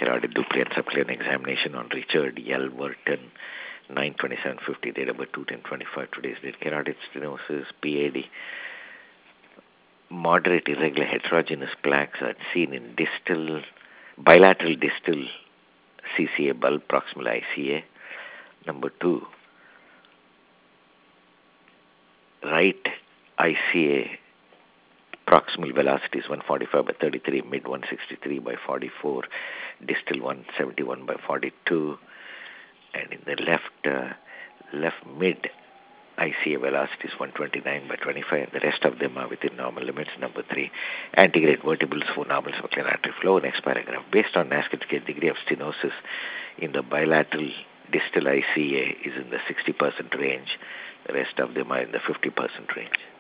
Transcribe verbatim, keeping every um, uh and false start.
carotid Doppler and subclinical examination on Richard Yelverton, nine twenty-seven fifty, date of birth two ten twenty-five, today's date. Carotid stenosis, P A D. Moderate irregular heterogeneous plaques are seen in distal, bilateral distal C C A bulb, proximal I C A. Number two, right I C A proximal velocity is one forty-five by thirty-three, mid one sixty-three by forty-four, distal one seventy-one by forty-two, and in the left uh, left mid I C A velocity is one twenty-nine by twenty-five, and the rest of them are within normal limits. Number three, antegrade vertebrals for normal subclinical artery flow. Next paragraph. Based on NASCA scale, degree of stenosis in the bilateral distal I C A is in the sixty percent range. The rest of them are in the fifty percent range.